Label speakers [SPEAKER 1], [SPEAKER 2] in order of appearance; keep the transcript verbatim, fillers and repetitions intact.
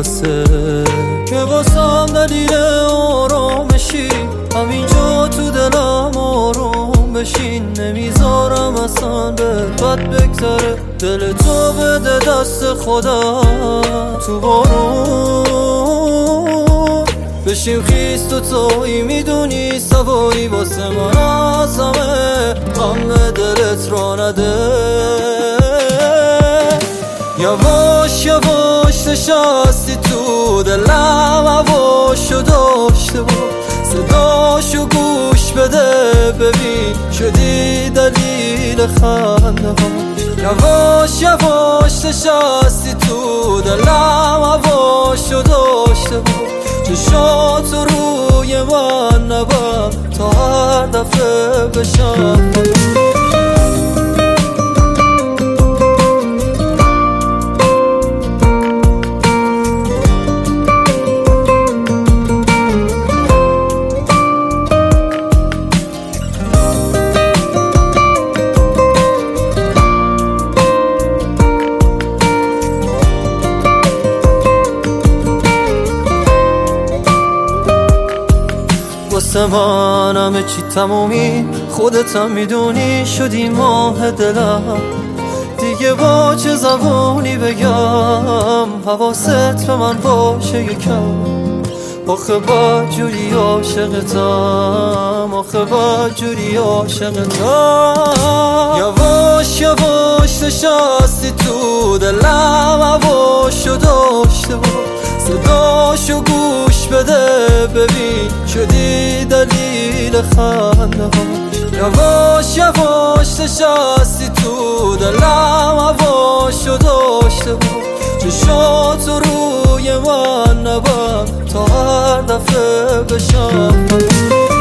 [SPEAKER 1] واسه که واسم دلیل آرامشی، همینجا تو دلم آروم بشین. نمیذارم اصلا به بد بگذره، دل تو بده دست خودم تو بارون بشیم خیز. تو تویی میدونی سواری واسه من از همه غم دلت را نده. یواش یواش نشستی تو دلم، هواشو داشته با صداشو گوش بده، ببین شدی دلیل خنده ها. یواش یواش نشستی تو دلم، هواشو داشته با چشاتو روی من نبر تا هر دفعه بشم. واسه من همه چی تمومی، خودت هم میدونی شدی ماه دلم. دیگه با چه زبونی بگم حواست به من باشه یکم. آخه بدجوری عاشقتم، آخه بدجوری عاشقتم. یواش یواش نشستی تو دلم، هواشو داشته با صداشو گوش بده، ببین شدی دلیل خنده ها. یواش یواش نشستی تو دلم، هواشو داشته با چشاتو روی من نبر تا هر دفعه بشم.